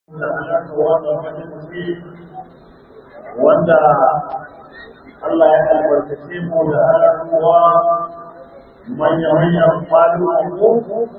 wanda Allah ya albarkace mu da halaruwa manya-manyan falu'anku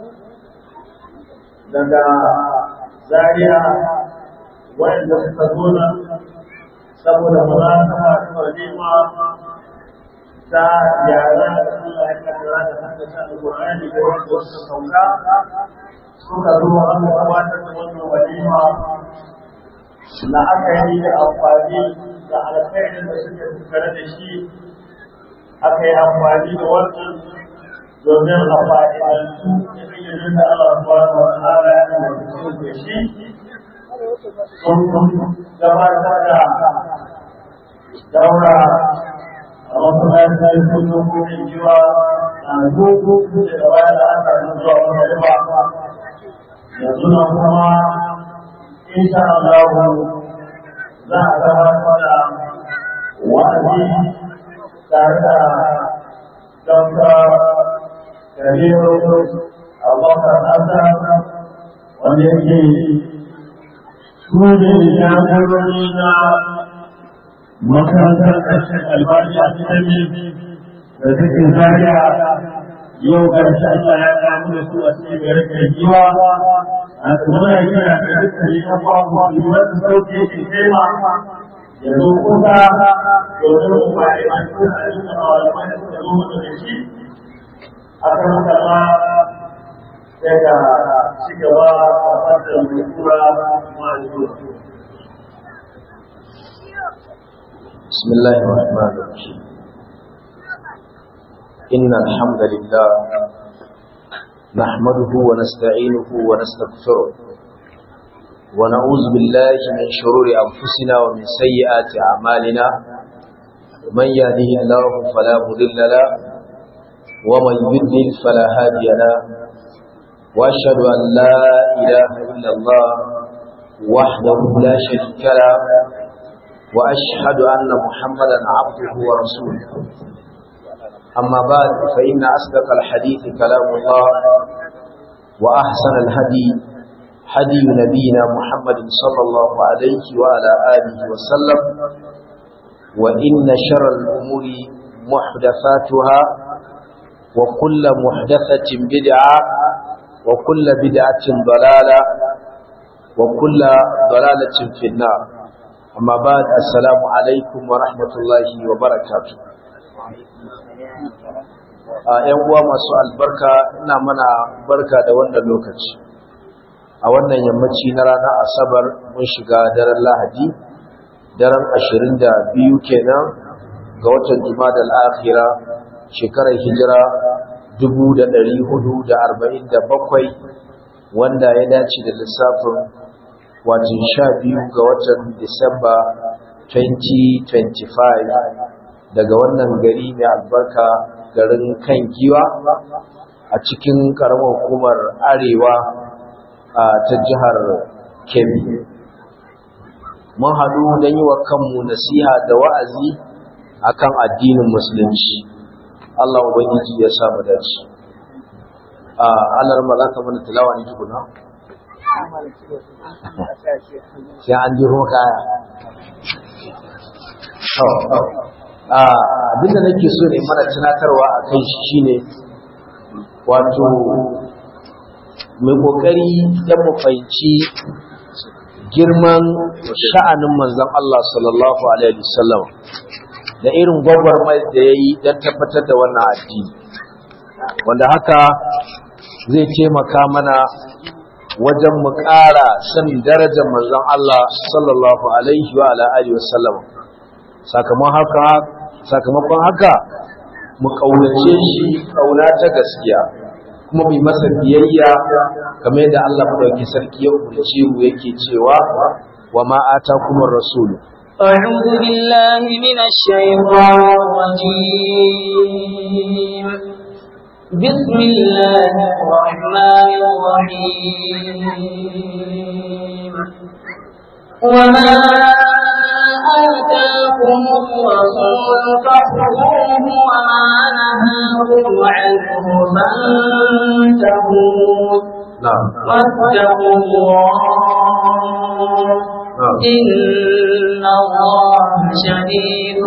daga Zaria wanda suka zo nan saboda munasaba ta walima ta yara da Allah ya kaddara da haddace Al-Qur'ani da wasu sauka suka zo an gabatar da wannan walima na aka yi da amfani da alkhairin da suke tattare da shi aka yi amfani da wannan domin a fa'idantu da ilimin da Allah subhanahu wa ta'ala ya umarci da shi sun gabatar da daura a masallacin kullum kudin jiwa na gugu da bayan da aka zuwa wani ba yanzu na kuma insha Allah za a gabatar da wa'azi tare da Dr. Kabiru Abubakar Hassan wanda yake su ne jagorori na makarantar ƙarshen Albani a cikin da suke Zaria yau ƙarshe Allah ya kamu da su a cikin garin Kajiwa a kuma ya kira da dukkan yan babu wanda sauke ke tema ya zo kusa domin mu ba'i a cikin ayyukan malamai da suka zo mutu da shi a kan kama daga cigaba a fasar mai kura masu بسم الله الرحمن الرحيم إن الحمد لله نحمده ونستعينه ونستغفره ونعوذ بالله من شرور أنفسنا ومن سيئات أعمالنا من يهده الله فلا مضل له ومن يضلل فلا هادي له وأشهد أن لا إله إلا الله وحده لا شريك له وأشهد أن محمدا عبده ورسوله أما بعد فإن أصدق الحديث كلام الله وأحسن الهدي هدي نبينا محمد صلى الله عليه وعلى آله وسلم وإن شر الأمور محدثاتها وكل محدثة بدعة وكل بدعة ضلالة وكل ضلالة في النار أما بعد السلام عليكم ورحمة الله وبركاته ‘yan uwa masu albarka ina mana barka da wannan lokaci a wannan yammaci na ranar asabar mun shiga daren lahadi daren 22 kenan ga watan jumadal akhira shekarar hijira 1447 wanda ya dace da lissafin watan 12 ga watan disamba 2025 daga wannan gari mai albarka garin kan giwa a cikin karamar hukumar arewa ta jihar Kebbi. Mun haɗu don yi wa kanmu nasiha da wa'azi akan addinin musulunci. Allah Ubangiji ya sa mu dace. Allah ma za ka mana tilawa ne tukuna? Sai an jiro kaya. Abinda nake so ne mana tunatarwa a kai shi shine wato mai kokari don mu fahimci girman sha'anin manzon Allah sallallahu alaihi wasallam da irin gwagwarmayar da yayi don tabbatar da wannan addini wanda haka zai taimaka mana wajen mu ƙara sanin darajar manzon Allah sallallahu alaihi wa alihi wasallam sakamakon haka mu kaunace shi kauna ta gaskiya kuma mu masa biyayya kamar yadda Allah madaukakin sarki ya umarce mu yake cewa wa ma atakumur rasul a'udhu billahi minash shaitanir rajim bismillahir rahmanir rahim wa ma آتاكم الرسول فخذوه وما نهاكم عنه فانتهوا واتقوا الله إن الله شديد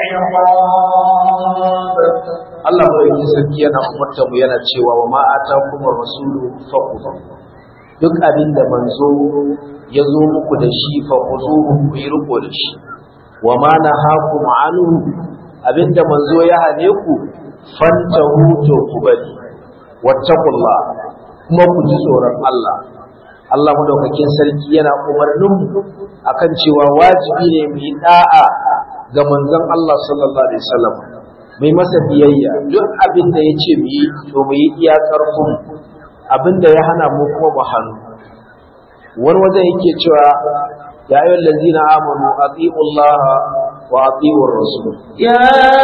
العقاب. Allah bai sarki yana umarta mu yana cewa wa ma atakum ar-rasulu fakhudhu, duk abinda manzo ya zo muku da shi fakhuzuhu ku yi riko da shi, wa ma nahakum anhu abinda manzo ya hane ku fantahu to ku bari, wattaqullah kuma ku ji tsoron Allah. Allah madaukakin sarki yana umarnin mu akan cewa wajibi ne mu yi da'a ga manzon Allah sallallahu alaihi wasallam, mai masa biyayya duk abin da ya ce mu yi to mu yi iya karfin, abin da ya hana mu kuma mu hannu. Wani wajen yake cewa ya ayyuhal ladzina amanu atiullaha wa atiur rasul, يا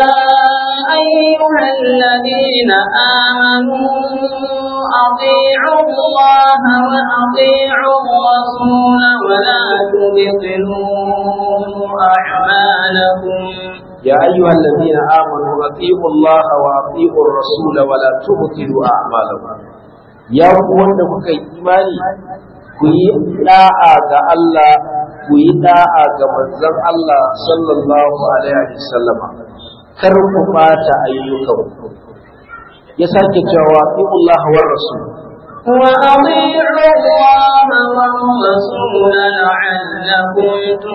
أيها الذين آمنوا أطيعوا الله وأطيعوا الرسول ولا تبطلوا أعمالكم. يا أيها الذين آمنوا أطيعوا الله وأطيعوا الرسول ولا تبطلوا أعمالكم. يا wanda kuka yi imani ku yi da'a ga Allah, ku yi da'a ga manzon Allah sallallahu alaihi wasallam, kar ku bata ayyukanku. Ya sake cewa Allah wa rasul وأطيعوا الله والرسول لعلكم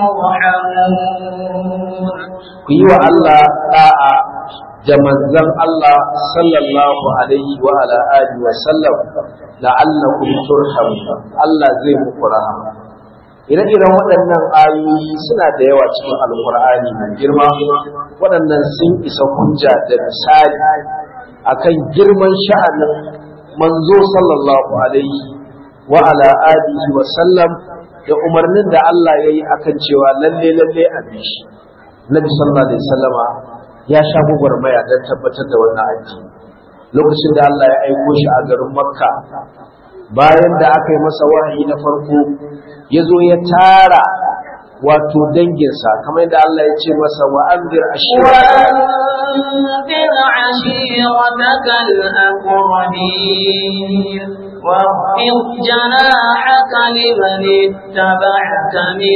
ترحمون. ku yi wa Allah da'a da manzon Allah sallallahu alaihi wa ala alihi wa sallam la'allakum turhamun, Allah zai muku rahama. Ire-iren waɗannan ayoyi suna da yawa cikin alkur'ani mai girma, waɗannan sun isa hujja da misali akan girman sha'anin manzo sallallahu alaihi wa ala alihi wa sallam da umarnin da Allah ya yi akan cewa lalle a bi shi. Nabi sallallahu alaihi wasallama ya sha gwagwarmaya don tabbatar da wannan addini. Lokacin da Allah ya aiko shi a garin Makka, bayan da aka yi masa wahayi na farko, ya zo ya tara wato danginsa, kamar yadda Allah ya ce masa wa anzir عشيرتك الأقربين واخفض جناحك لمن اتبعك من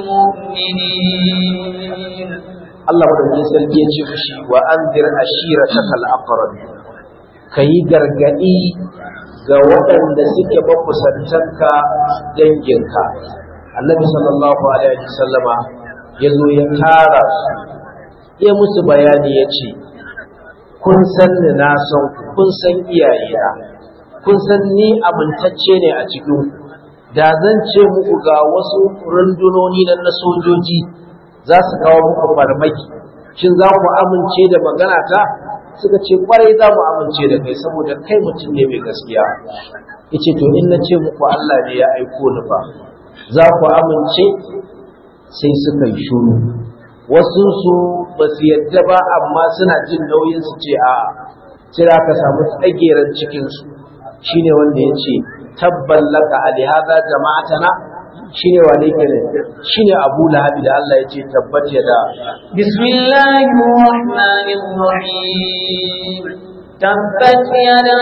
المؤمنين. Allah madaukakin sarki ya ce mishi wa anzir ashirataka al-aqrabin, kai gargadi ga waɗanda suke makusantanka danginka. Annabi sallallahu alaihi wasallama ya zo ya tara su, ya musu bayani ya ce, kun san ni na san ku, kun san iyayena, kun san ni amintacce ne a cikin ku. Da zan ce muku ga wasu rundunoni na sojoji za su kawo muku farmaki, shin za ku amince da magana ta? Suka ce kwarai za mu amince da kai, saboda kai mutum ne mai gaskiya. Yace to in na ce muku Allah ne ya aiko ni fa, za ku amince? Sai suka yi shuru. Wasu su ba su yadda ba, amma suna jin nauyin su ce a'a. Sai aka samu tsageren cikin su, shine wanda ya ce tabban laka alihada jama'atana, shine wane kenan? Shine Abu Lahab da Allah ya ce tabbat yada. Bismillahir rahmanir rahim. Tabbat yada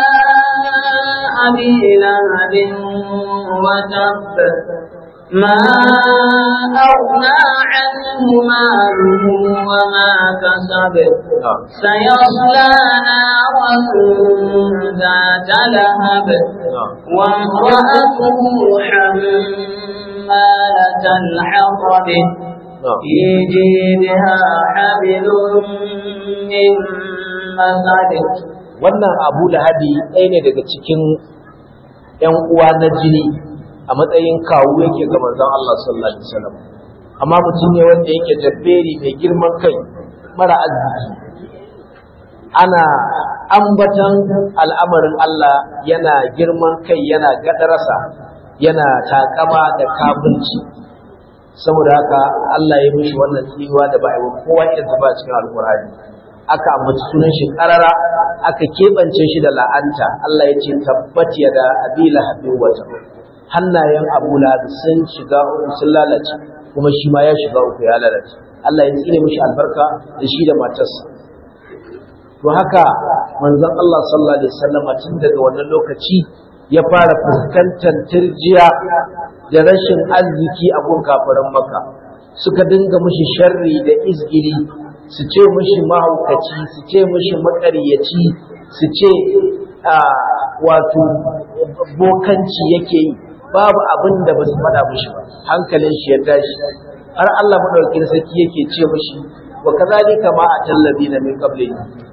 abi lahabin wa tabb. ما أغنى عنه ماله وما كسب سيصلى نارا ذات لهب وامرأته حمالة الحطب في جيدها حبل من مسد. wannan Abu Lahabi ɗaya ne daga cikin ‘yan uwa na jini, a matsayin kawu yake ga manzon Allah sallallahu alaihi wasallam, amma mutum ne wanda yake jabberi mai girman kai, mara arziki. Ana ambatan al'amarin Allah yana girman kai, yana gadarasa, yana takama da kafirci. Saboda haka Allah ya mishi wannan tsiwa da ba a yi kowa irin ba cikin alkur'ani. Aka ambaci sunan shi karara, aka keɓance shi da la'anta. Allah ya ce tabbat yada abi lahabin wata, hannayen Abu Lahab sun shiga uku, sun lalace, kuma shi ma ya shiga uku, ya lalace. Allah ya tsine mishi albarka da shi da matarsa. To haka manzon Allah sallallahu alaihi wasallam tun daga wannan lokaci ya fara fuskantar tirjiya da rashin arziki a gun kafirin Makka suka dinga mishi sharri da izgili su ce mishi mahaukaci su ce mishi makaryaci su ce wato bokanci yake yi babu abin da ba su faɗa mishi ba hankalin shi ya tashi har Allah madaukakin sarki yake ce mishi wa kazalika ma atallabina min qablihi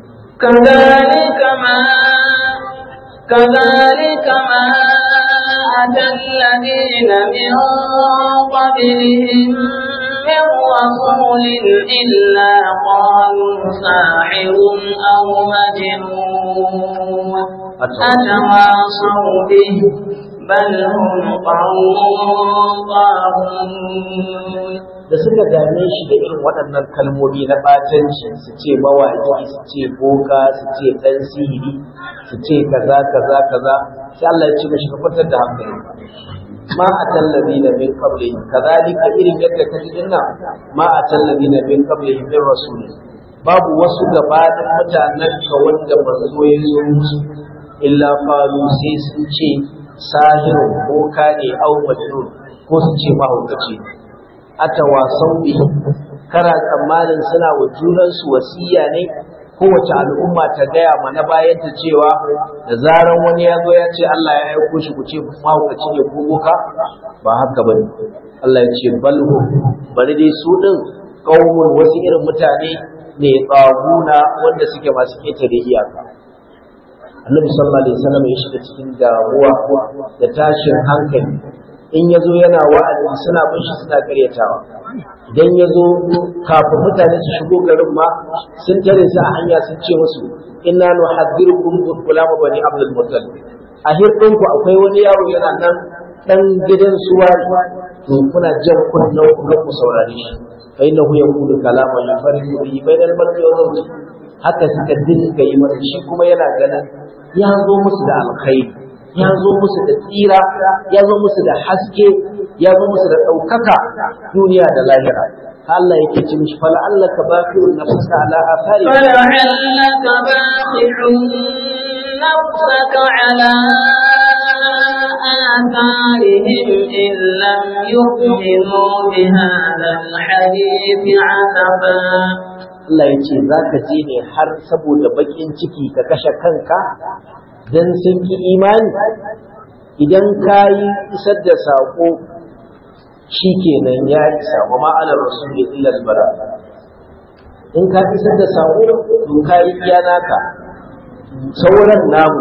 كذلك ما أتى الذين من قبلهم من رسول إلا قالوا ساحر أو مجنون أتواصوا به بل هم قوم طاغون. da suka dame shi da irin waɗannan kalmomi na ɓatanci su ce mawaƙi su ce boka su ce ɗan sihiri su ce kaza kaza kaza sai Allah ya ce mashi ka fitar da hankali ma a tallabi na min qabli kazalika irin yadda ka ji dinnan ma a tallabi na min qabli min rasul babu wasu gabanin mutanen ka wanda manzo ya zo musu illa qalu sai sun ce sahirun boka ne au majnun ko su ce mahaukaci atawasau bi kana tsammanin suna wa junansu wasiya ne kowace al'umma ta gaya mana bayan ta cewa da zaran wani ya zo ya ce Allah ya aiko shi ku ce mahaukaci ne ko boka ba haka bane Allah ya ce balhu bari dai su din qaumun wasu irin mutane ne tsaguna wanda suke masu ketare iyaka Annabi sallallahu alaihi wasallam ya shiga cikin damuwa da tashin hankali in ya zo yana wa'azi suna bin shi suna karyatawa idan ya zo kafin mutane su shigo garin ma sun tare su a hanya sun ce musu inna nuhaddirukum bi gulama bani abdul muttalib a hirdin ku akwai wani yaro yana nan dan gidan suwari to kuna jan kunnan ku saurare shi fa innahu yaqulu kalaman yufariqu bi bainal mar'i wa zawji haka suka dinga yi masa shi kuma yana ganin ya zo musu da alkhairi ya zo musu da tsira ya zo musu da haske ya zo musu da ɗaukaka duniya da lahira Allah yake ce mishi fala Allah ka baqi'un nafsaka ala athari fala annaka baqi'un nafsaka ala atharihim in lam yu'minu bi hadha al-hadith 'asafa Allah yace zaka je ne har saboda bakin ciki ka kashe kanka dan sun ki imani idan ka yi isar da saƙo shi kenan ya isa wa ma'anar rasuli illa albara in ka isar da saƙo to ka yi iya naka sauran namu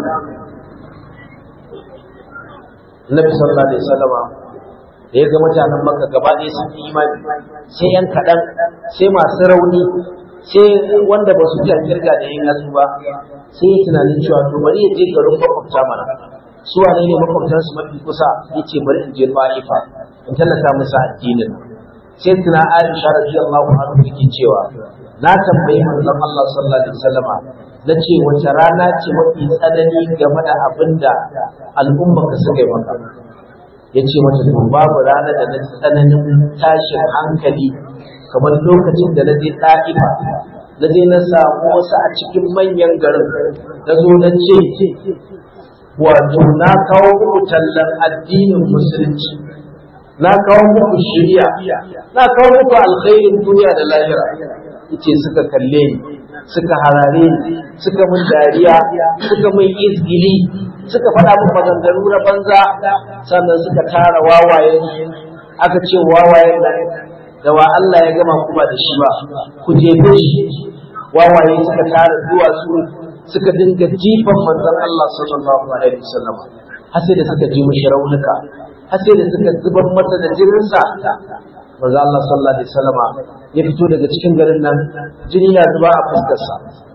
Nabi sallallahu alaihi wasallama da ya ga mutanen Makka gaba ɗaya sun yi imani sai yan kaɗan sai masu rauni sai wanda ba su iya kirga da yin yasu ba sai ya tunanin cewa to bari ya je garin makwabta mana su wane ne makwabtansu mafi kusa ya ce bari in je Ta'ifa in tallata musu addinin sai tuna Aisha radiyallahu anha take cewa na tambayi manzon Allah sallallahu alaihi wasallama nace wace rana ce mafi tsanani game da abinda al'umma ka suka yi maka yace mata to babu rana da na tsananin tashin hankali kamar lokacin da na je Ta'ifa na je na samu wasu a cikin manyan garin na zo na ce wato na kawo muku tallan addinin musulunci na kawo muku shiriya na kawo muku alkhairin duniya da lahira yace suka kalle ni suka harare ni suka mun dariya suka mun izgili suka faɗa min maganganu na banza sannan suka tara wawayen aka ce wawayen nan da wa Allah ya gama kuma da shi ba ku jefe shi wawaye suka tara duwatsu suka dinga jifan manzon Allah sallallahu alaihi wasallam har sai da suka ji mishi raunuka har sai da suka zubar masa da jininsa manzon Allah sallallahu alaihi wasallam ya fito daga cikin garin nan jini na zuba a fuskarsa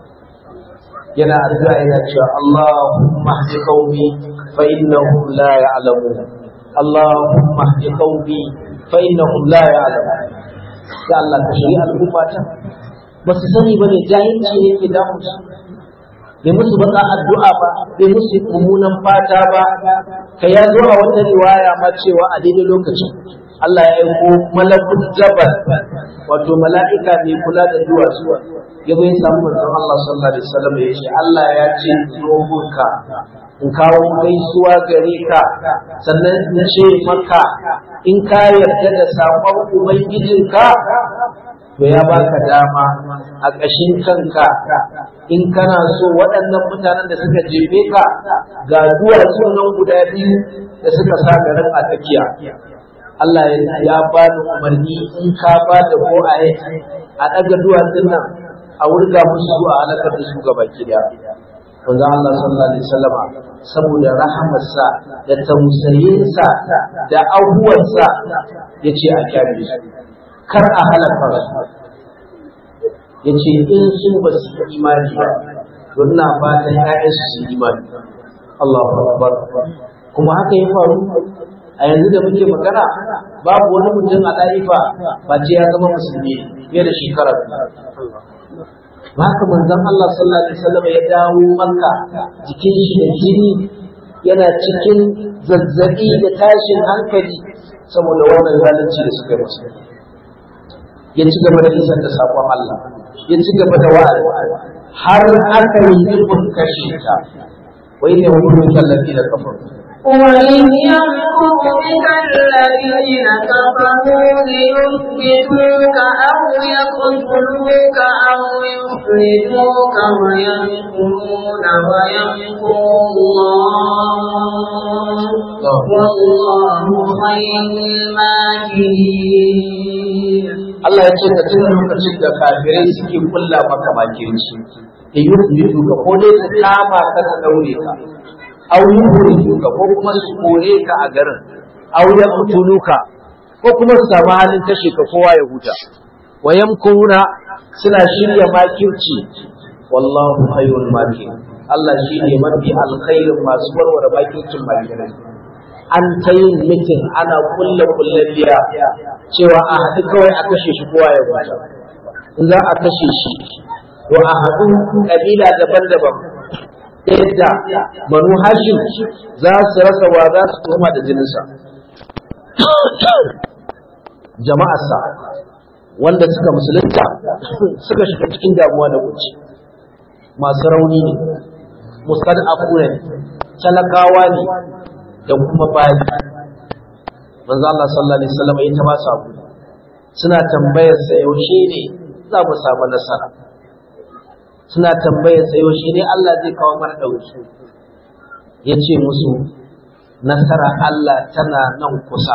yana addu'a yana cewa Allahumma hdi qaumi fa innahum la ya'lamun Allahumma hdi qaumi fa innahum la ya'lamun ya Allah ka shiri al'ummata ba su sani bane jahilci ne ke damu su bai musu baka addu'a ba bai musu mummunan fata ba ka ya zo a wata riwaya ma cewa a daidai lokacin Allah ya aiko malakul jabal wato mala'ika mai kula da duwatsu ya bai samu manzon Allah sallallahu alaihi wasallam ya ce Allah ya ce rohunka in kawo gaisuwa gare ka sannan in ce maka in ka yarda da saƙon ubangijinka to ya baka dama a ƙashin kanka in kana so waɗannan mutanen da suka jefe ka ga duwatsu nan guda biyu da suka sa garin a tsakiya Allah ya ba ni umarni in ka ba da ko a ɗaga duwatsun nan a wurga musu a halakar da su gaba gida wanda Allah sallallahu alaihi wasallama saboda rahamarsa da tausayinsa da abuwarsa yace a kyale su kar a halaka su yace in su ba su imani ba to ina fatan ƴaƴansu su imani Allahu akbar kuma haka ya faru a yanzu da muke magana babu wani mutum a ɗaifa ba ce ya zama musulmi fiye da shekara haka manzon Allah sallallahu alaihi wasallam ya dawo Makka jikin shi da jini yana cikin zazzabi da tashin hankali saboda wannan zalunci da suka masa ya ci gaba da isar da sakon Allah ya ci gaba da wa'azi har aka yi nufin kashe ta wai ne wani tallafi da kafar وإذ يمكر بك الذين كفروا ليثبتوك أو يقتلوك أو يخرجوك ويمكرون ويمكر الله والله خير الماكرين. Allah ya ce ka tuna lokacin da kafirai suke kulla maka makirci da yuthbituka ko dai su kama ka da daure ka aw yukhrijuka ko kuma su kore ka a garin aw yaqtuluka ko kuma su samu halin kashe ka kowa ya huta wayamkuruna suna shirya makirci wallahu khayrul makirin Allah shi ne mafi alkhairin masu warware makircin makirai an ta yin mitin ana kullen biya cewa a haɗu kawai a kashe shi kowa ya huta in za a kashe shi to a haɗu ƙabila daban-daban yadda banu hashim za su rasa wa za su koma da jininsa jama'arsa wanda suka musulunta suka shiga cikin damuwa da kunci masu rauni ne mustad'afu ne talakawa ne da kuma bayi manzo Allah sallallahu alaihi wasallam ya ta ba su abu suna tambayar sa yaushe ne za mu samu nasara suna tambayar sa yaushe ne Allah zai kawo mana dauki yace musu nasara Allah tana nan kusa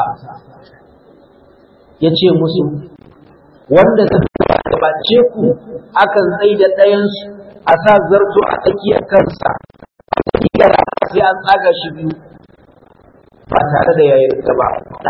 yace musu wanda suka gabace ku akan tsai da ɗayan su a sa zarto a tsakiyar kansa sai an tsaga shi biyu ba tare da yayin da ba ta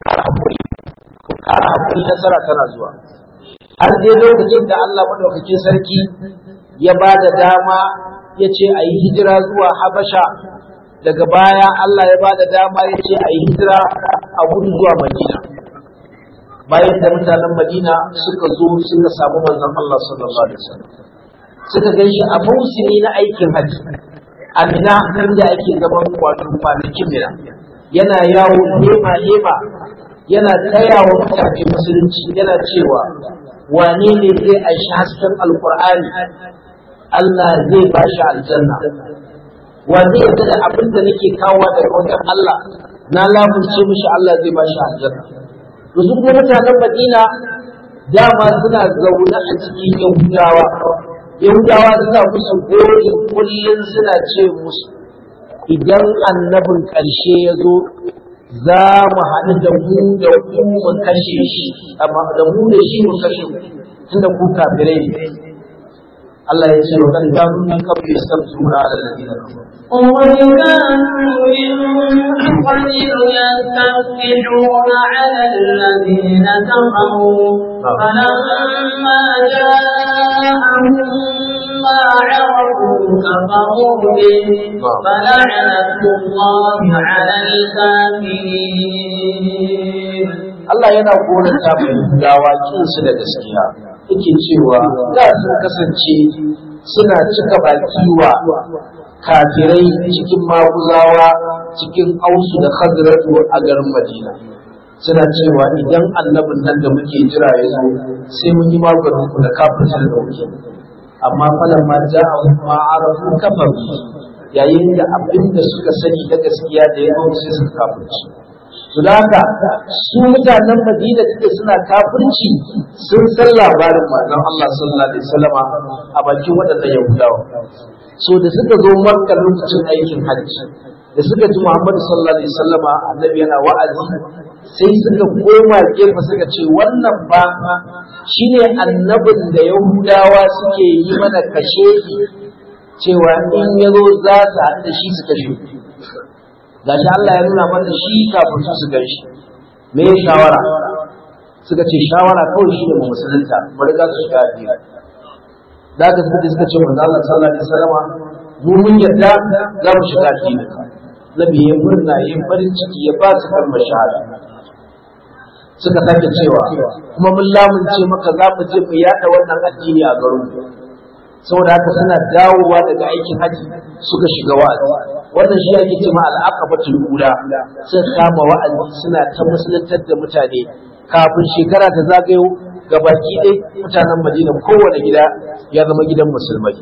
ƙara hakuri nasara tana zuwa har dai lokacin da Allah madaukakin sarki ya ba da dama ya ce a yi hijira zuwa Habasha daga baya Allah ya ba da dama ya ce a yi hijira a gudu zuwa Madina bayan da mutanen Madina suka zo suka samu manzon Allah sallallahu alaihi wasallam suka gan shi a mausimi na aikin hajji amina kan da ake zaman wato kwanakin mina yana yawo hema yana taya wa mutane musulunci yana cewa wane ne zai aishi hasken alkur'ani Allah zai ba shi aljanna wane ya da abin da nake kawo daga wajen Allah na lamunce mishi Allah zai ba shi aljanna to su kuma mutanen Madina dama suna zaune a cikin Yahudawa suna musu gori kullum suna ce musu idan annabin ƙarshe ya zo za mu haɗu da mu mu kashe shi amma da mu da shi mu kashe tunda ku kafirai ne Allah ya ce wa kan gano nan kafin ya san sura da ladina يستفتحون على الذين كفروا فلما جاءهم ما عرفوا كفروا به فلعنة الله على الكافرين. Allah yana gonata mai dawa kinsu da gaskiya yake cewa da sun kasance suna cika baki wa kafirai cikin maguzawa cikin ausu da khazratu a garin Madina suna cewa idan annabin nan da muke jira ya zo sai mun yi maganin ku da kafirci da wuce amma falan ma ja'a ma arafu kafaru yayin da abin da suka sani na gaskiya da ya zo sai suka kafirci. To da haka su mutanen Madina da suna kafirci sun san labarin manzon Allah sallallahu alaihi wasallama a bakin waɗannan Yahudawa. So da suka zo Makka lokacin aikin hajji, da suka ji Muhammadu sallallahu alaihi wasallama annabi yana wa'azi, sai suka koma gefe suka ce wannan ba shine annabin da Yahudawa suke yi mana kashe cewa in yazo za su haɗu da shi su kashe. Gashi Allah ya nuna mana shi kafin su gan shi. Me shawara? Suka ce shawara kawai shi ne mu musulunta, mu riga su shiga addini. Da haka suka ce manzo Allah sallallahu alaihi wasallama mu mun yarda za mu shiga addini. Nabi ya murna ya farin ciki ya ba su kalmar shahada. Suka sake cewa kuma mun lamunce maka za mu je mu yada wannan addini a garin mu. Saboda haka suna dawowa daga aikin haji suka shiga wa'azi. Wannan shi ake cewa al-aqabatul ula. Suka kama wa'azi suna ta musuluntar da mutane kafin shekara ta zagayo gabaki ɗaya mutanen Madina kowane gida ya zama gidan musulmai.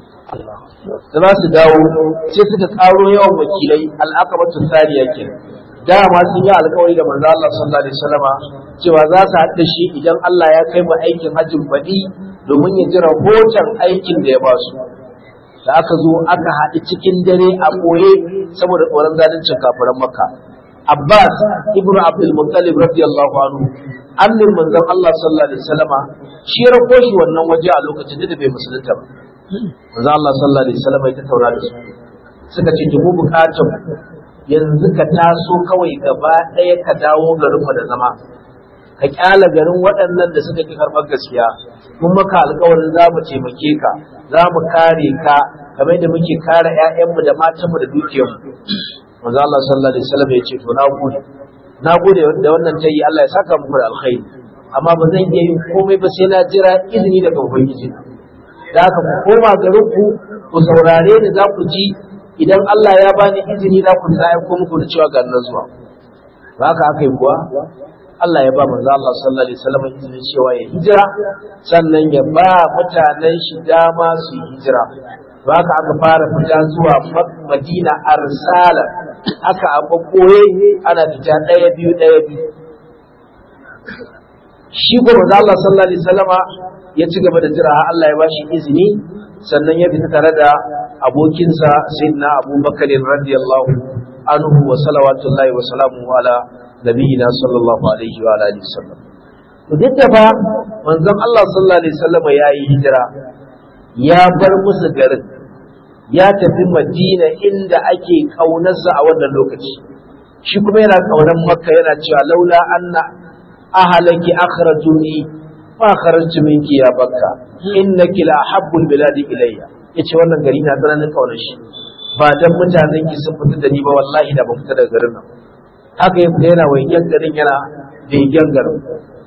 Da za su dawo sai suka karo yawan wakilai al-aqabatul thaniya kenan. Dama sun yi alkawari da manzo Allah sallallahu alaihi wasallama cewa za su haɗa shi idan Allah ya kai mu aikin hajjin baɗi domin ya ji rahoton aikin da ya ba su. Da aka zo aka haɗu cikin dare a ɓoye saboda tsoron zaluncin kafiran Makka. Abbas ibnu Abdul Muttalib radiyallahu anhu annin manzon Allah sallallahu alaihi wasallama shi ya rako shi wannan waje a lokacin da bai musulunta ba. Manzon Allah sallallahu alaihi wasallama ya tattauna da su. Suka ce to mu bukatun yanzu ka taso kawai gaba ɗaya ka dawo garinmu da zama, ka kyala garin waɗannan da suka ki karɓar gaskiya, mun maka alƙawarin za mu taimake ka, za mu kare ka kamar da muke kare ‘ya'yanmu da matanmu da dukiyarmu. Manzo Allah sallallahu alaihi wasallam ya ce to na gode da wannan tayi Allah ya saka muku da alkhairi, amma ba zan iya yin komai ba sai na jira izini daga Ubangiji. Da haka ku koma garinku ku saurare ni za ku ji idan Allah ya bani izini za ku da aiko muku da cewa ga nan zuwa. Ba haka aka yi kuwa Allah ya ba manzo Allah sallallahu alaihi wasallam izini cewa ya hijira sannan ya ba mutanen shi dama su yi hijira. Ba haka aka fara fita zuwa Madina arsala, aka abboye ana fita ɗaya biyu. Shi ko manzo Allah sallallahu alaihi wasallama ya ci gaba da jira Allah ya ba shi izini sannan ya fita tare da abokinsa sayyidina Abubakar radiyallahu anhu wa salawatullahi wa salamu ala nabiyina sallallahu alaihi wa alihi wasallam. To duk da fa manzon Allah sallallahu alaihi wasallam ya yi hijira, ya bar musu garin, ya tafi Madina inda ake kaunarsa a wannan lokaci. Shi kuma yana kaunar Makka, yana cewa laula anna ahlaki akhrajuni fa kharajtu minki ya Bakka innaki la habbul biladi ilayya. Yace wannan gari na tsananin kaunar shi, ba dan mutanen ki sun fita da ni ba wallahi da ban fita daga garin nan. Haka ya fita yana waigen garin, yana begen garin.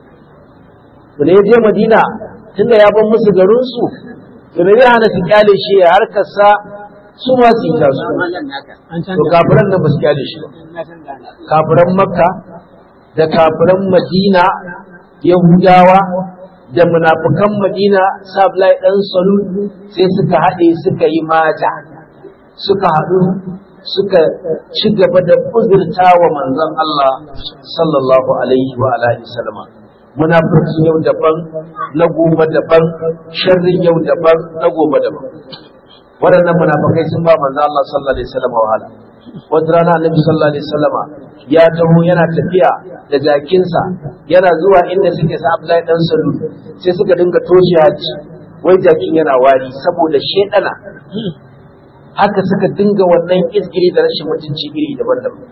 To da ya je Madina tunda ya bar musu garin su, to me zai hana su kyale shi ya harkar sa su ma su yi tasu. To kafiran nan ba su kyale shi ba. Kafiran Makka da kafiran Madina, Yahudawa da munafukan Madina, Sablai dan Salul sai suka haɗe suka yi mata, suka haɗu suka ci gaba da uzurta wa manzon Allah sallallahu alaihi wa alihi wasallam. Munafurcin yau daban, na gobe daban, sharrin yau daban, na gobe daban. Waɗannan munafukai sun ba manzon Allah sallallahu alaihi wasallam wahala. Wata rana Annabi sallallahu alaihi wasallam ya taho yana tafiya da jakinsa, yana zuwa inda suke sa Abdullahi dan Salul, sai suka dinga toshe haji, wai jakin yana wari saboda shedana. Haka suka dinga wannan izgiri da rashin mutunci iri daban-daban.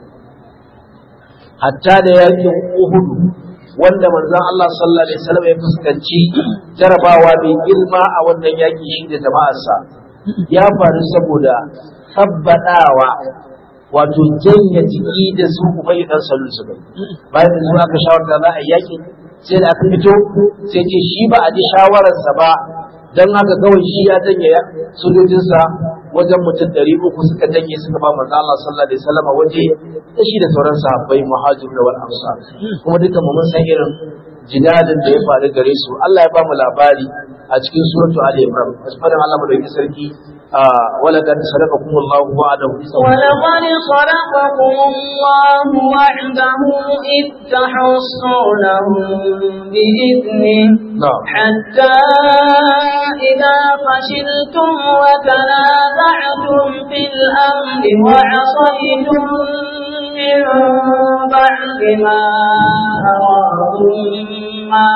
Hatta da yakin Uhud wanda manzon Allah sallallahu alaihi wasallam ya fuskanci jarabawa mai girma a wannan yaki shi da jama'arsa, ya faru saboda tabbadawa wato janye jiki da su Ubay dan Salul su bai. Bayan da zuwa aka shawarta za a yaki, sai da aka fito sai ce shi ba a ji shawararsa ba, dan haka kawai shi ya janye sojojinsa wajen mutum 300 suka janye suka ba manzo Allah sallallahu alaihi wasallam waje da shi da sauran sahabbai muhajirin wal ansar. Kuma duka mun san irin jinadin da ya faru gare su. Allah ya ba mu labari a cikin suratu Ali Imran. Asfadan Allah madauki sarki ولقد صدقكم الله وعده ولقد صدقكم الله وعده إذ تحصونهم بإذنه حتى إذا فشلتم وتنازعتم في الأمر وعصيتم من بعد ما أراكم ما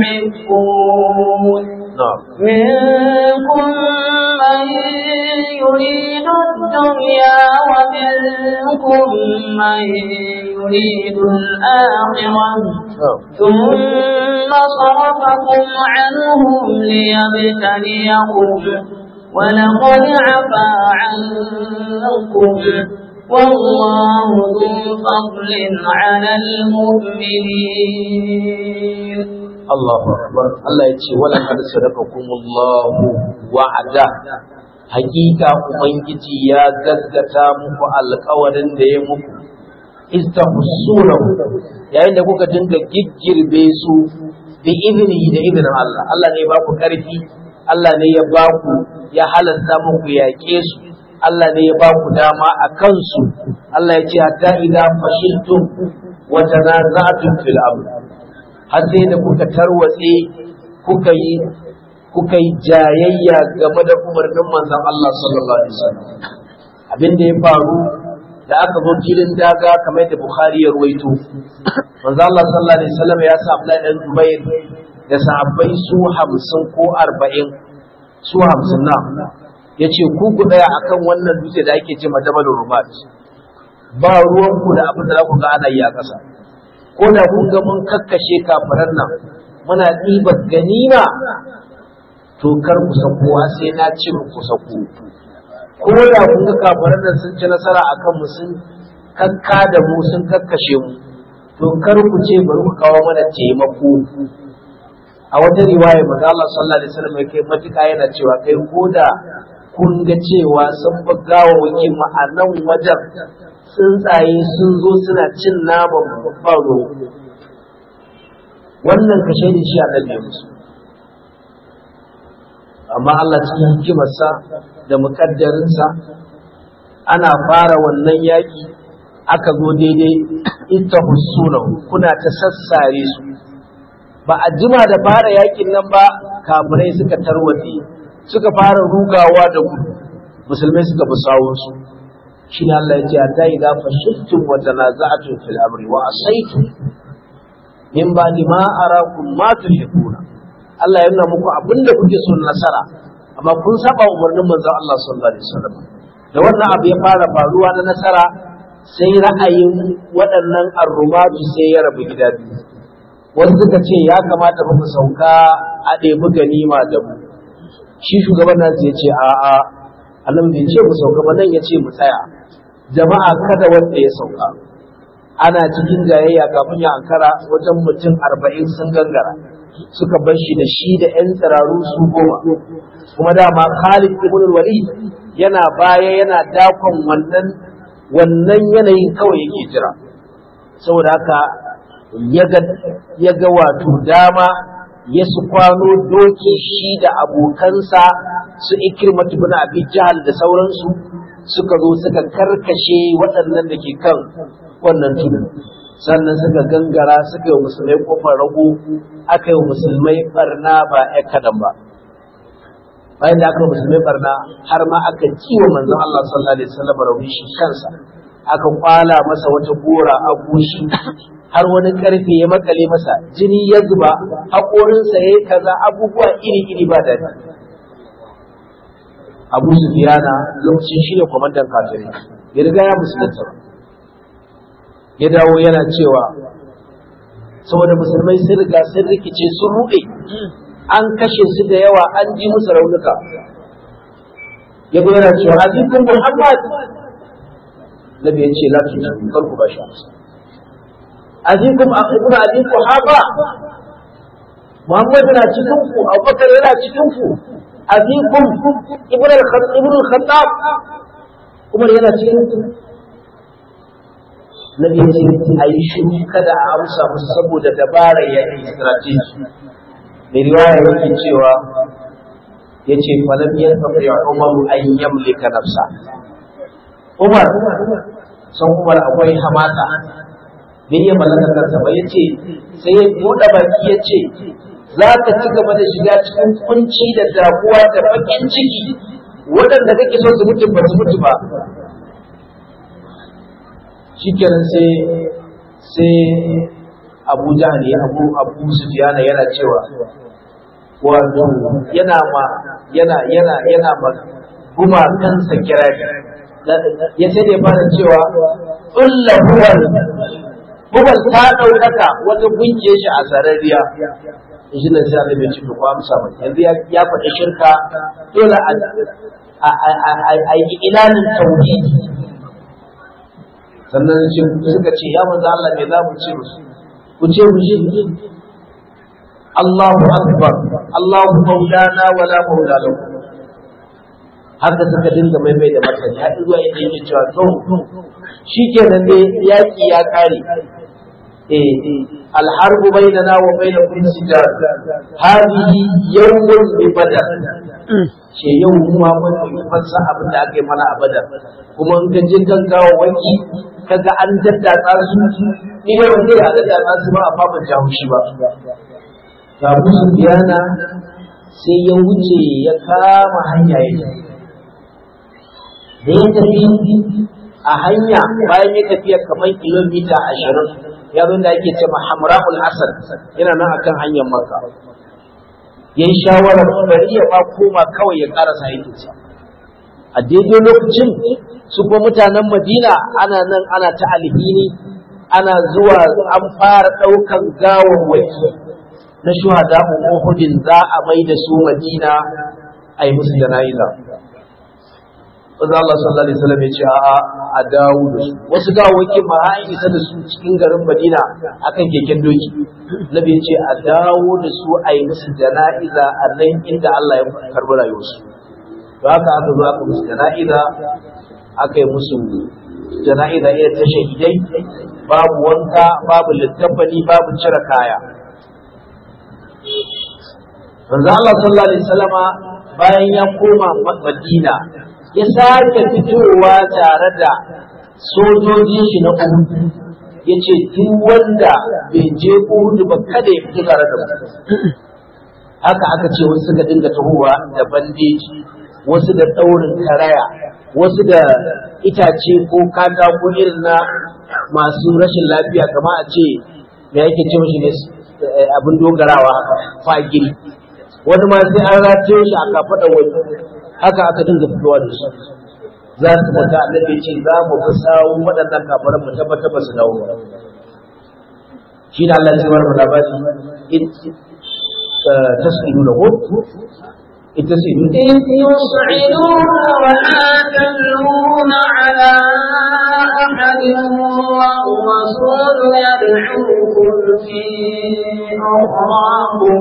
تحبون منكم من يريد الدنيا ومنكم من يريد الآخرة ثم صرفكم عنهم ليبتليكم ولقد عفا عنكم والله ذو فضل على المؤمنين. الله أكبر. الله يتشي ولقد صدقكم الله وعده حقيقة ubangiji ya gaggata muku alƙawarin da ya muku istahsunahu yayin da kuka dinga giggirbe su bi iznihi da izinin Allah. Allah ne ya baku ƙarfi, Allah ne ya baku ya halatta muku yaƙe su, Allah ne ya baku dama a kansu. Allah ya ce hatta idza fashiltum wa tanaza'tum fil amr, har sai da kuka tarwatse kuka yi jayayya game da umarnin manzon Allah sallallahu alaihi wasallam. Abin da ya faru da aka zo filin daga kamar da Bukhari ya ruwaito, manzon Allah sallallahu alaihi wasallam ya sa Abdullahi dan Zubair da sahabbai su 50 ko 40 su 50 na yace ku daya akan wannan dutse da ake cewa Jabalur Rumat, ba ruwan ku da abin da za ku ga ana yi a ƙasa, ko da kun ga mun kakkashe kafiran nan muna ɗibar ganima to kar ku sako sai na ce ku sako, ko da kun ga kafiran nan sun ci nasara akan mu sun kakka da mu sun kakkashe mu to kar ku ce bari ku kawo mana taimako. A wata riwaya manzo Allah sallallahu alaihi wasallam yake matuƙa yana cewa kai ko da kun ga cewa sun bagawa wake mu a nan wajen tsuntsaye sun zo suna cin naman babban wannan kashe da shi a ɗalle musu, amma Allah cikin hikimarsa da muƙaddarinsa ana fara wannan yaƙi aka zo daidai ita husunahu kuna ta sassare su, ba a jima da fara yaƙin nan ba kafirai suka tarwatse suka fara rugawa da gudu, musulmai suka bi sawunsu. shi ne Allah ya ce ta yi za fashiltum wa tanaza'tum fil amri wa asaitum min ba'di ma arakum ma tuhibbuna. Allah ya nuna muku abinda kuke so nasara amma kun saba umarnin manzon Allah sallallahu alaihi wasallam. Da wannan abu ya fara faruwa na nasara sai ra'ayin waɗannan arrumatu sai ya rabu gida biyu. Wasu suka ce ya kamata mu sauka a ɗebi ganima da mu. Shi shugaban nasu ya ce a'a, annabi bai ce mu sauka ba, nan ya ce mu tsaya. Jama'a kada wanda ya sauka. Ana cikin jayayya kafin ya ankara wajen mutum 40 sun gangara. Suka bar shi da shi da 'yan tsiraru su 10. Kuma dama Khalid ibn Walid yana baya yana dakon wannan yanayin kawai yake jira. Saboda haka ya ga wato dama ya su kwano doki shi da abokansa su Ikrimatu ibn Abi Jahl da sauransu suka zo suka karkashe waɗannan da ke kan wannan tudu, sannan suka gangara suka yi musulmai kofar rago, aka yi musulmai barna ba ya kaɗan ba. Bayan da aka yi musulmai barna har ma aka ciwo manzon Allah sallallahu alaihi wasallam rauni shi kansa, aka kwala masa wata gora a goshi har wani karfe ya makale masa, jini ya zuba, haƙorinsa ya yi kaza, abubuwa iri-iri ba daɗi. Abu Sufyana lokacin shi ne kwamandan kafirai, ya riga ya musulunta ba. Ya dawo yana cewa saboda musulmai sun riga sun rikice sun ruɗe, an kashe su da yawa, an ji musu raunuka. Ya zo yana cewa azikun Muhammad, Nabi ya ce la tuju kar ku ba shi amsa. Azikun ibn Abi Quhafa, Muhammad na cikin ku, Abubakar yana cikin ku. Azikun ibn al-Khattab, Umar yana cikin ku. Nabi ya ce a yi shiru kada a amsa musu saboda dabarar yaƙin strategy. Mai riwaya yake cewa yace falam yastati Umar an yamlika nafsa. Umar akwai hamata bai iya mallakar kansa ba, yace sai ya buɗe baki yace za ka ci gaba da shiga cikin kunci da damuwa da bakin ciki, waɗanda kake so su mutu ba su mutu ba. Shikenan sai Abu Jahl Abu Sufyan yana cewa wato yana ma guma kansa kirari, ya sai da ya fara cewa ulla hubal ta ɗaukaka wata gunke shi a sarariya. Shi ne sai Allah ya ce ku amsa mai, yanzu ya faɗi shirka, dole a yi ilanin tauhidi. Sannan suka ce ya manzo Allah me za mu ce musu? Ku ce mu shi Allahu akbar, Allahu maulana wala maula lahu. Haka suka dinga mai da martani har zuwa inda yake cewa to shikenan ne yaki ya kare. الحرب بيننا وبينكم سجال هذه يوم ببدر ce yau kuma mun fassa abin da aka yi mana a Badar, kuma in ka je kan gawo wanki kaga an daddatsa su, ni ne wanda ya daddatsa su ba a fafa jawo shi ba. Ga musu biyana sai ya wuce ya kama hanya ya da ya tafi a hanya, bayan ya tafiya kamar kilomita 20 ya zo da ake cewa Hamra'ul Asad, yana nan akan hanyar Makka. Yayin shawarar bari ya ba koma kawai ya karasa aikinsa. A daidai lokacin su kuma mutanen Madina ana nan ana ta alhini, ana zuwa an fara daukan gawawwaki na shuhada Uhudin za a mai da su Madina a yi musu jana'iza. Wanda Allah sallallahu alaihi wasallam ya ce a dawo da su. Wasu gawawakin ma an isa da su cikin garin Madina akan keken doki. Nabi ya ce a dawo da su a yi musu jana'iza a nan inda Allah ya karbi rayuwarsu. To haka aka zo aka musu jana'iza, aka yi musu jana'iza irin ta shahidai, babu wanka, babu littafani, babu cire kaya. Manzo Allah sallallahu alaihi wasallama bayan ya koma Madina ya sake fitowa tare da sojojin shi na Uhud, ya ce duk wanda bai je Uhud ba kada ya fito tare da mu. Haka aka ce wasu suka dinga tahowa da bandeji, wasu da ɗaurin karaya, wasu da itace ko katako irin na masu rashin lafiya, kama a ce da yake ce mashi ne abin dogarawa haka fagiri, wani ma sai an rataye shi a kafaɗa wani. Haka aka dinga fitowa da su, za su fita. Annabi ce za mu fi sawun waɗannan kafaran mu tabbatar ba su dawo ba. Shi ne Allah ya ce wa labari in tas'iluna ko يسعدون ولا تلون على أحد والرسول يدعوكم في أخراكم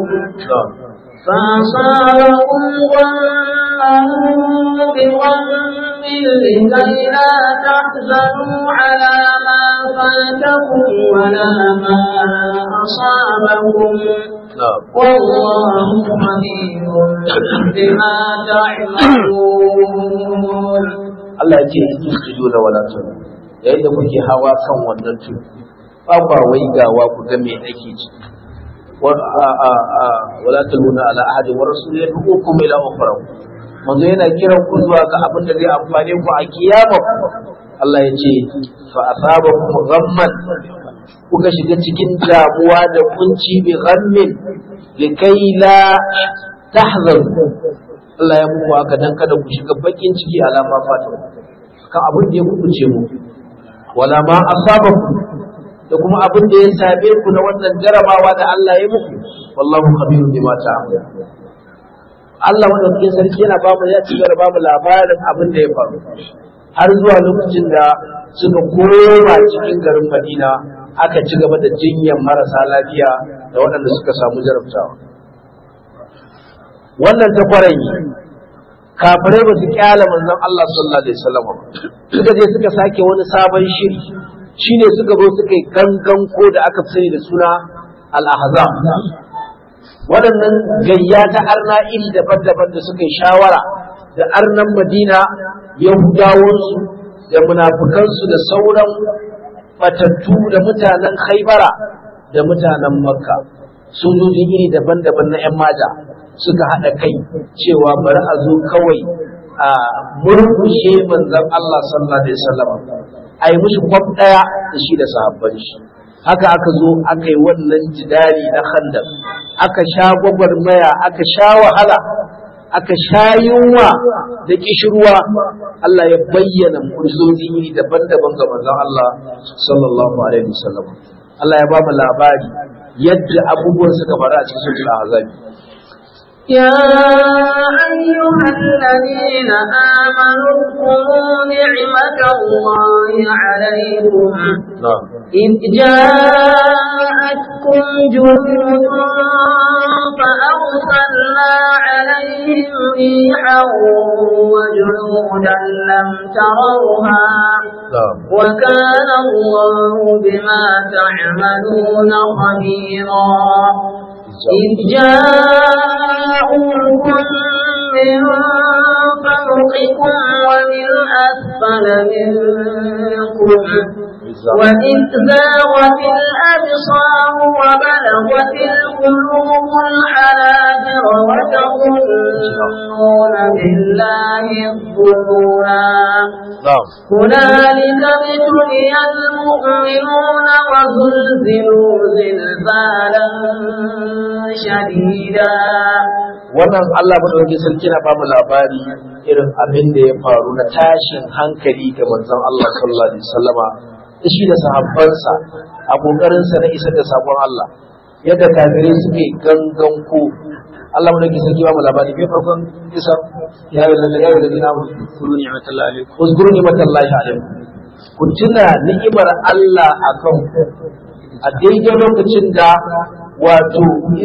فأصابكم غما بغم لكي لا تحزنوا على ما فاتكم ولا ما أصابكم والله خبير بما تعملون. Allah ya ce isjudu da wala tun, yayin da kuke hawa kan wannan tun ba wai gawa ku ga me ake ciki. wala taluna ala ahadi wa rasul yad'ukum ila ukhrakum, manzo yana kiran ku zuwa ga abin da zai amfane ku a kiyama. Allah ya ce fa asabakum ghamman, kuka shiga cikin damuwa da kunci bi ghammin likai la tahzanu. Allah ya muku haka dan kada ku shiga bakin ciki alama fata kan abin da ya kubuce mu, wala ma asabakum, da kuma abin da ya same ku na wannan jarabawa da Allah ya muku. Wallahu khabirun bima ta'malun. Allah madaukakin sarki yana ba mu ya ci gaba mu labarin abin da ya faru har zuwa lokacin da suka koma cikin garin Madina, aka ci gaba da jinyar marasa lafiya da waɗanda suka samu jarabtawa. Wannan ta kwarai kafirai ba su kyala manzon Allah sallallahu alaihi wasallam, suka je suka sake wani sabon shiri, shine suka zo suka yi gangan ko da aka sani da suna al-ahzab. waɗannan gayya ta arna iri daban-daban da suka yi shawara da arnan Madina, Yahudawansu da munafukansu da sauran batattu da mutanen Khaibara da mutanen Makka, sojoji iri daban-daban na 'yan maja suka haɗa kai cewa bari a zo kawai a murkushe manzon Allah sallallahu alaihi wasallam, a yi mishi kwaf ɗaya da shi da sahabban shi. Haka aka zo aka yi wannan jidali na Khandaq, aka sha gwagwarmaya, aka sha wahala, aka sha yunwa da kishirwa. Allah ya bayyana mu'jizozi iri daban-daban ga manzon Allah sallallahu alaihi wasallam. Allah ya ba mu labari yadda abubuwan suka faru a cikin suratul Ahzab. يا أيها الذين آمنوا اذكروا نعمة الله عليكم إذ جاءتكم جنود فأرسلنا عليهم ريحا وجنودا لم تروها وكان الله بما تعملون خبيرا إذ جاءوكم من فوقكم ومن أسفل منكم وإذ زاغت الأبصار وبلغت القلوب الحناجر وتظنون بالله الظنونا هنالك ابتلي المؤمنون وزلزلوا زلزالا شديدا. wannan Allah madaukakin sarki na bamu labari irin abin da ya faru na tashin hankali ga manzon Allah sallallahu alaihi wasallama da shi da sahabbansa a kokarin sa na isar da sakon Allah, yadda kafirai suke gangan ko Allah madaukakin sarki bamu labari bai farkon isa ya yi da dina kuru ni'matallahi alaikum, ku tuna ni'imar Allah akan ku a daidai lokacin da wato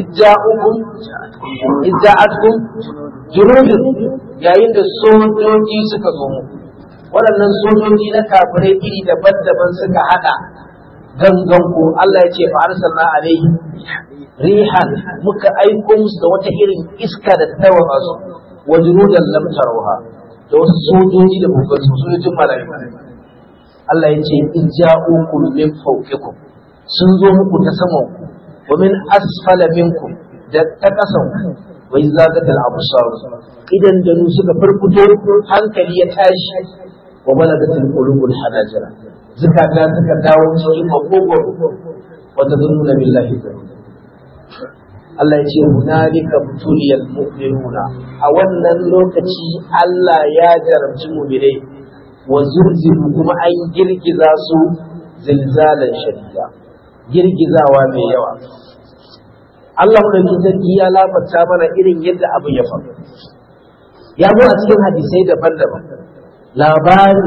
idza'atkum junudun, yayin da sojoji suka zo mu, waɗannan sojoji na kafirai iri daban-daban suka haɗa gangan ku. Allah ya ce fa arsalna alaihi rihan, muka aiko musu da wata irin iska da ta tawaga su, wa junudan lam tarawha, da wasu sojoji da bukan sojojin malaiku. Allah ya ce idza'ukum min fawqikum, sun zo muku ta saman ku, wa min asfala minkum, da ta kasan ku, wa izagatul absar, idan da nu suka farfito hankali ya tashi, wa balagatul qulubul hanajira, zakata suka dawo cikin makogoro, wa tadununa billahi zanuna. Allah ya ce hunalika butuliyal mu'minuna, a wannan lokaci Allah ya jarabci mu'minai, wa zurzilu, kuma an girgiza su zilzalan shadida, girgizawa mai yawa. Allah madaukakin sarki ya labarta mana irin yadda abin ya faru. Ya zo a cikin hadisai daban-daban labari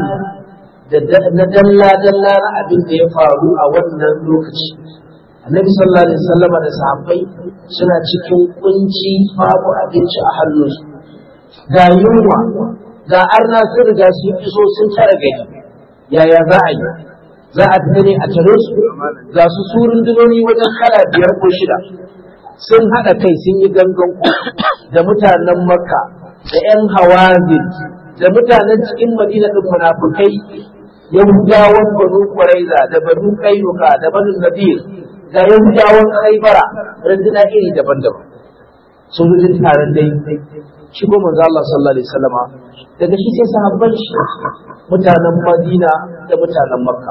na dalla-dalla na abin da ya faru a wannan lokaci. Annabi sallallahu alaihi wasallam da sahabbai suna cikin kunci, babu abinci a hannunsu, ga yunwa, ga arna sun riga sun iso sun tara gari. Yaya za a yi? Za a fita ne a tare su? Ga su surun dunoni wajen kala 5 ko 6 sun haɗa kai sun yi gangan ku da mutanen Makka da 'yan Hawazin da mutanen cikin Madina ɗin munafukai, Yahudawan Banu Quraiza da Banu Qaynuqa da Banu Nadir da Yahudawan Khaibara, runduna iri daban-daban. Sojojin taron dai shi ko manzo Allah sallallahu alaihi wasallama daga shi sai sahabban shi, mutanen Madina da mutanen Makka,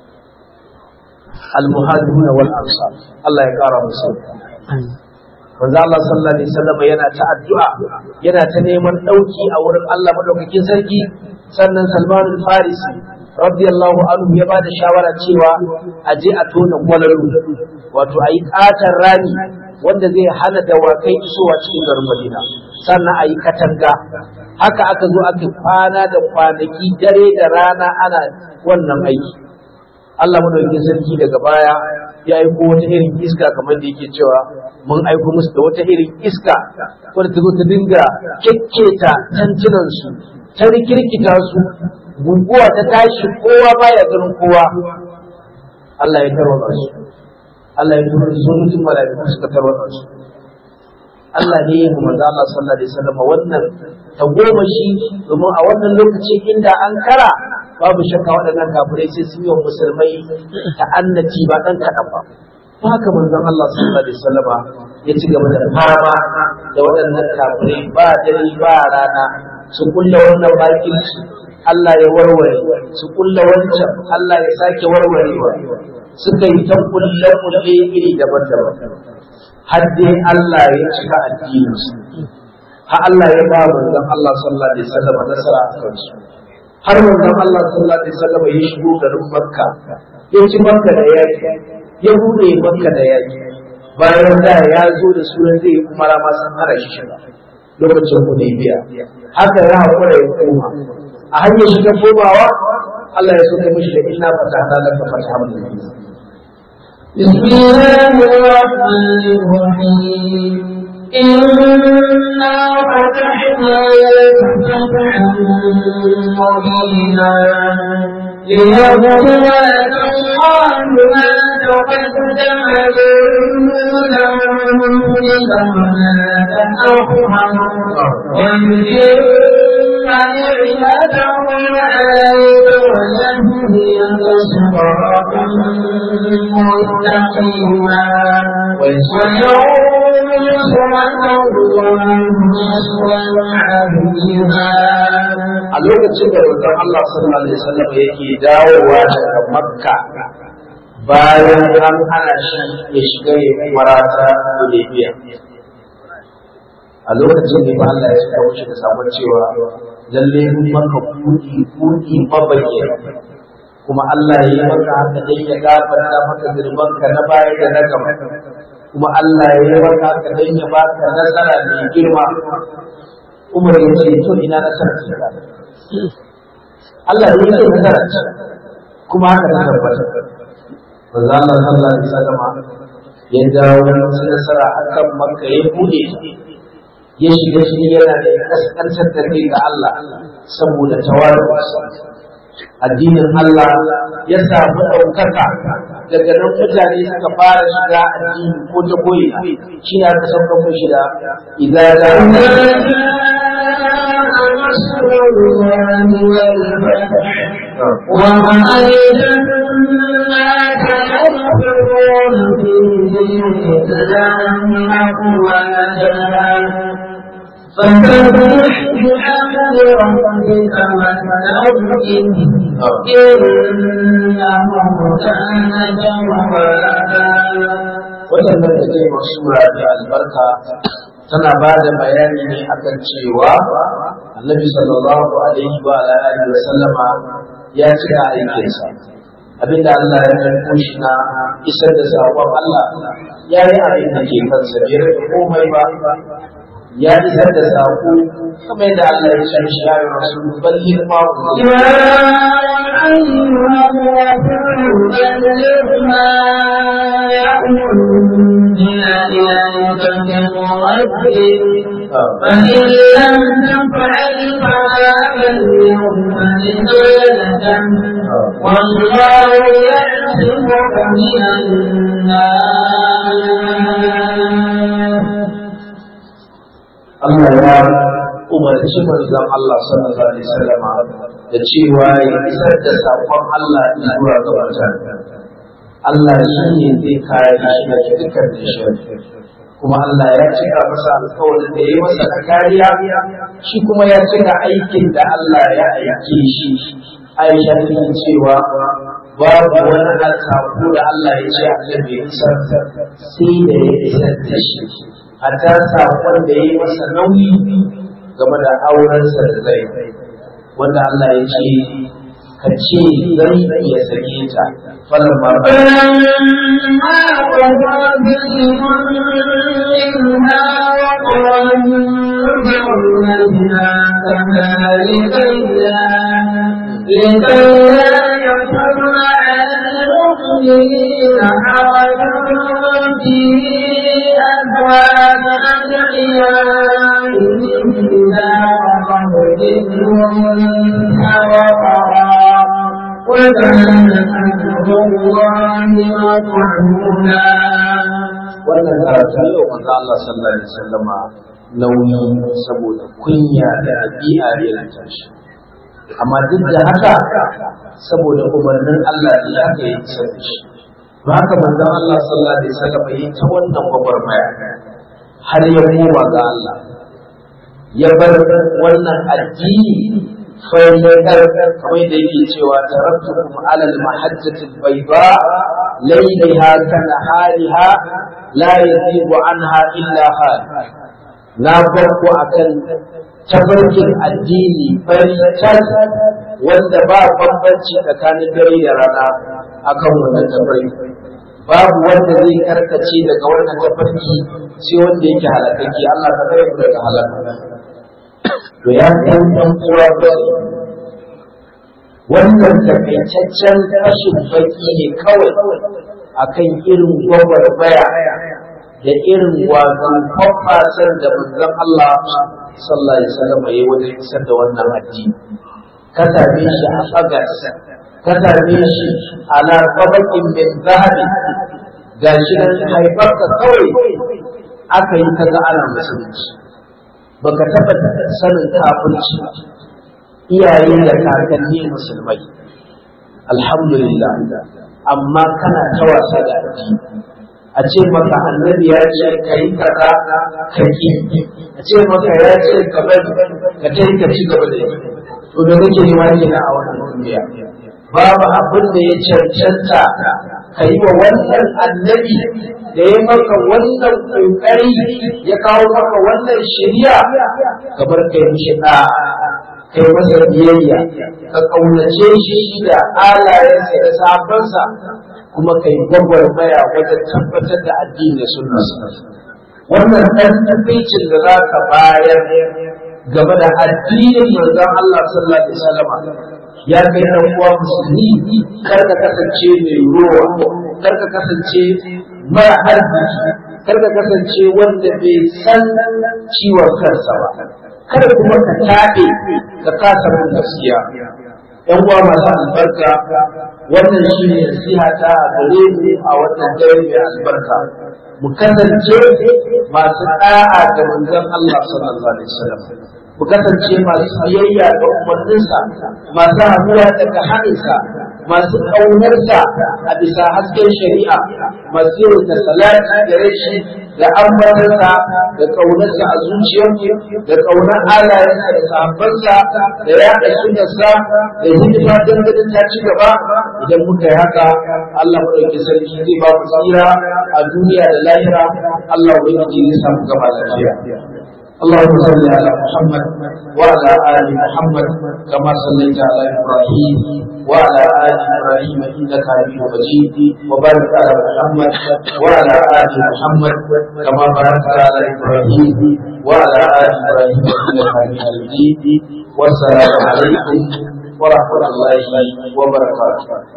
al-muhajirun wal ansar, Allah ya kara musu. Manzo Allah sallallahu alaihi wasallam yana ta addu'a, yana ta neman dauki a wurin Allah madaukakin sarki. Sannan Salman al-Farisi radiyallahu anhu ya bada shawara cewa a je a tona gwalalu, wato ayi katar rami wanda zai hana dawakai isowa cikin garin Madina, sannan ayi katanga. Haka aka zo aka kwana da kwanaki, dare da rana ana wannan aiki. Allah madaukakin sarki daga baya ya aiko wata irin iska, kamar da yake cewa mun aiko musu da wata irin iska wadda ta zo ta dinga kekketa tantunansu, ta rikirkita su, guguwa ta tashi, kowa baya ganin kowa. Allah ya tarwata su, Allah ya tura sojojin mala'iku suka tarwata su. Allah ne ya manzo Allah sallallahu alaihi wasallam wannan tagomashi domin a wannan lokacin inda an kara babu shakka waɗannan kafirai sai su yi wa musulmai ta'annaci ba ɗan kaɗan ba. Haka manzon Allah sallallahu alaihi wasallam ya ci gaba da fama da waɗannan kafirai ba dare ba rana su kulla wannan bakin Allah ya warware su kulla wancan Allah ya sake warwarewa suka yi ta kulle iri daban-daban har dai Allah ya cika addinin su har Allah ya ba manzon Allah sallallahu alaihi wasallam nasara a kansu har manzon Allah sallallahu alaihi wasallam ya shigo garin Makka ya ci Makka da yaki ya bude Makka da yaki bayan da ya zo da sunan zai umara ma san hana shi shiga lokacin Hudaybiya haka ya hakura ya koma a hanyar shiga komawa Allah ya so kai mishi da inna fatahna laka fatahan mubina. Bismillahirrahmanirrahim. Inna fatahna laka fatahan mubina ليغفر لك الله ما تقدم من ذنبك وما تأخر ويتم نعمته عليك ويهديك صراطا مستقيما وينصرك الله نصرا عزيزا. A lokacin da manzon Allah sallallahu alaihi wasallam yake dawowa daga Makka bayan an hana shi ya shiga marata Hudaybiya, a lokacin da ba Allah ya shiga wuce da sabon cewa lalle mun maka kuɗi mabayyana kuma Allah ya yi maka haka dai ya gafarta maka zurbanka na baya da na gaba kuma Allah ya yi maka haka dai ya baka nasara mai girma. Umar ya ce to ina nasara ce Allah ya yi nasara ce kuma haka ta tabbata. Manzo Allah sallallahu alaihi wasallam ya dawo da nasara akan Makka ya bude ta ya shiga shi yana da kaskantar da kai ga Allah saboda tawaruwarsa. Addinin Allah ya samu ɗaukaka daga nan mutane suka fara shiga addini ko ta koyi shi ne aka sauka mun shida idan ورأيت الناس يدخلون في دين الله أفواجا فسبح بحمد ربك واستغفره إنه كان توابا. waɗannan da ke masura da albarka tana ba da bayani ne akan cewa Annabi sallallahu alaihi wa alihi wa sallama ya cika aikinsa abinda Allah ya tanko shi na isar da sabon Allah ya yi abin da ke kansa bai rage komai ba ya isar da sako kamar yadda Allah ya ce shi ya rasul balligh ma فإن لم تفعل فهذا اليوم رسالة والله يعصمك من الناس. Allah ya umarci manzon Allah sallallahu alaihi wasallam da cewa ya isar da sakon Allah zuwa ga mutane. Allah shi ne zai kare shi daga dukkan shirki. Kuma Allah ya cika masa alƙawarin da ya yi masa na kariya, shi kuma ya cika aikin da Allah ya aike shi. Aisha ta cewa babu wani alƙawu da Allah ya ce annabi ya isar sai da ya isar da shi. A ta saƙon da ya yi masa nauyi game da aurensa da zai wanda Allah ya ce ka ce zai iya sake ta falon ba أزواج أدعيائهم إذا وقهدهن وقرا وكان أمر الله مفعولا. wannan karatu yau manzo Allah sallallahu alaihi wasallama nauyi saboda kunya da ɗabi'a irin tashi, amma duk da haka saboda umarnin Allah ne aka yi isar da shi. Ba haka manzon Allah sallallahu alaihi wasallam yi ta wannan gwagwarmaya har ya koma ga Allah, ya bar wannan addini fayyadar kamar da yake cewa taraktukum ala al-mahajjati al-bayda laylaha kanahariha la yazibu anha illa hal. Na farko akan tabarkin addini faritar wanda ba bambanci tsakanin dare da rana akan wannan tabarki, babu wanda zai karkace daga wannan tabarki sai wanda yake halakaki. Allah ka kare mu daga halaka. To ya san dan uwa ba wannan takaitaccen rashin baki ne kawai akan irin gwagwarmaya da irin wasan kwafasar da manzon Allah sallallahu alaihi wasallam yayi wajen isar da wannan addini. Ka same shi a fagas, ka same shi ala tabakin min zahabi, gashi nan haifarka kawai aka yi kaga ana musulunci, baka taɓa sanin kafirci, iyaye da kakanni musulmai, alhamdulillah, amma kana ta wasa da addini. A ce maka annabi ya ce ka yi kaza ka ki, a ce maka ya ce ka bari ka tai ka ci gaba da yi, to da kake nema kenan a wannan duniya. Babu abin da ya cancanta ka yi wa wannan annabi da ya maka wannan kokari ya kawo maka wannan shari'a, ka bar kai mishi da kai masa biyayya, ka kaunace shi da alayensa da sahabbansa, kuma kai gwagwarmaya wajen tabbatar da addini da sunnarsa. Wannan ɗan tabbacin da za ka bayar game da addinin manzon Allah sallallahu alaihi wasallam ya kai ɗan uwa musulmi, kar ka kasance mai rowa, kar ka kasance mara arziki, kar ka kasance wanda bai san ciwon kansa ba, kada kuma ka taɓe ka kasa bin gaskiya. ‘Yan uwa masu albarka, wannan shi ne nasiha ta a gare mu a wannan dare mai albarka. Mu kasance masu ɗa'a ga manzon Allah sallallahu alaihi wasallam. Mu kasance masu biyayya ga umarninsa, masu hannuwa daga hannunsa, masu ƙaunarsa a bisa hasken shari'a, masu yawan da salati da rashi da ambatarsa da ƙaunarsa a zuciyarmu, da ƙaunar alayensa da sahabbansa da yaɗa sunnarsa da hidima don ganin ta ci gaba. Idan muka yi haka, Allah maɗauki sarki zai ba mu tsira a duniya da lahira. Allah ubangiji zai samu gaba lafiya. اللهم صل على محمد وعلى آل محمد كما صليت على إبراهيم وعلى آل إبراهيم إنك حميد مجيد، وبارك على محمد وعلى آل محمد كما باركت على إبراهيم وعلى آل إبراهيم إنك حميد مجيد. والسلام عليكم ورحمة الله وبركاته.